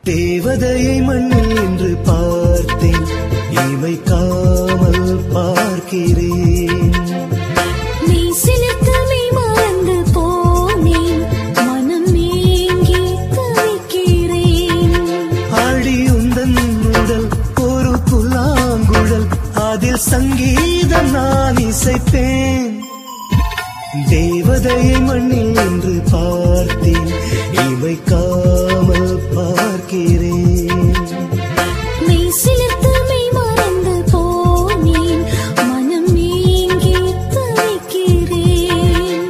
தேவதையை மண்ணில் என்று பார்த்தேன், இமைக்காமல் பார்க்கிறேன். நீ சிலிர்த்தமை மறந்து போனேன், மனம் ஏங்கி தவிக்கிறேன். ஆழியுந்தன் உடல் ஒரு புல்லாங்குழல், அதில் சங்கீதம் நான் இசைப்பேன். தேவதையை மண்ணில் என்று பார்த்தேன், இமைக்காமல் பார்க்கிறேன். நீ சிலிர்த்தமை மறந்து போனேன், மனம் ஏங்கி தவிக்கிறேன்.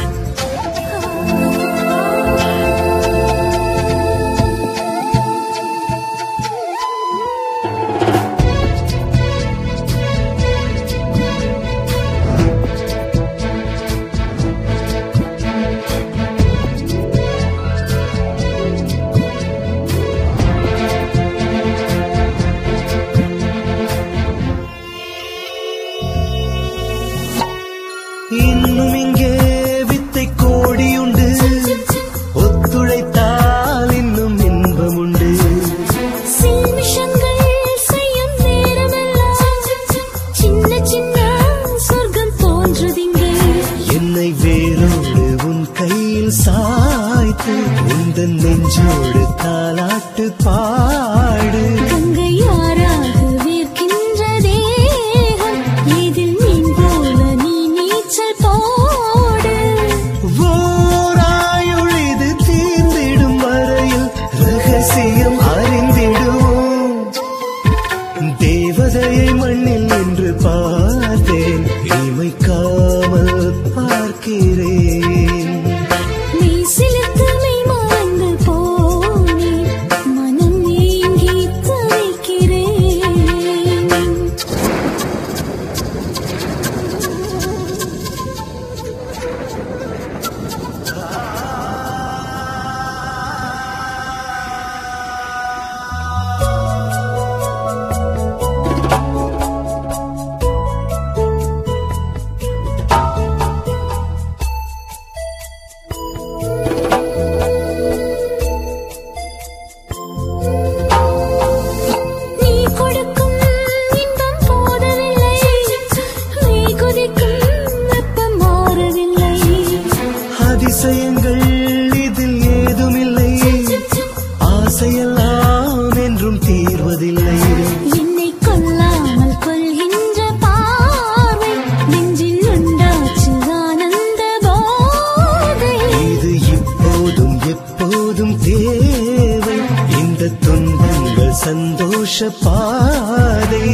இன்னும் இங்கே வித்தை கோடியுண்டு, ஒத்துழைத்தால் இன்னும் இன்பமுண்டு. சில்மிஷங்கள் செய்யும் நேரமெல்லாம் சின்ன சின்ன சொர்க்கம் தோன்றுதிங்கே. என்னை வேரோடு உன் கையில் சாய்த்து, உந்தன் நெஞ்சோடு தாலாட்டு பாடு. கங்கை யாராக வேர்க்கின்ற தேகம், இதில் மீன் போல நீ நீச்சல் போடு. ஓராயுள் இது தீர்ந்திடும் வரையில் ரகசியம் அறிந்திடுவோம். தேவதையை மண்ணில் என்று பார்த்தேன், இமைக்காமல் பார்க்கிறேன். நீ சிலிர்த்தமை மறந்து போனேன், மனம் ஏங்கி தவிக்கிறேன். நீ கொடுக்கும் இன்பம் போதவில்லை, நீ கொதிக்கும் வெப்பம் மாறவில்லை. அதிசயங்கள் இதில் ஏதுமில்லை, ஆசையெல்லாம் என்றும் தீர்வதில்லை. என்னை கொல்லாமல் கொள்கின்ற பார்வை, நெஞ்சில் உண்டாச்சு ஆனந்த போதை. இது இப்போதும் எப்போதும் தேவை, இந்த துன்பங்கள் சந்தோஷ பாதை.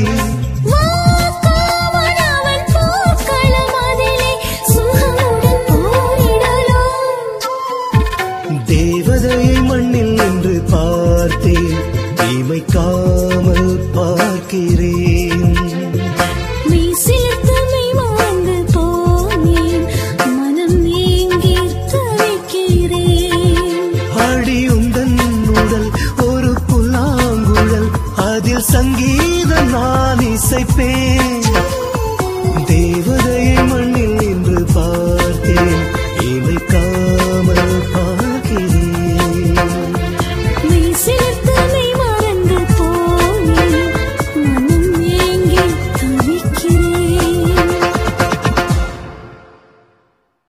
வாக்காவன் பூக்களம் அதிலே சுகமுடன் போரிடலாம். தேவதையை மண்ணில் என்று பார்த்தேன், இமைக்காமல் பார்க்கிறேன். நீ சிலிர்த்தமை மறந்து போனேன், மனம் ஏங்கி தவிக்கிறேன். ஆழியுந்தன் உடல் ஒரு புல்லாங்குழல், அதில் சங்கீதம் நான் இசைப்பேன். தேவ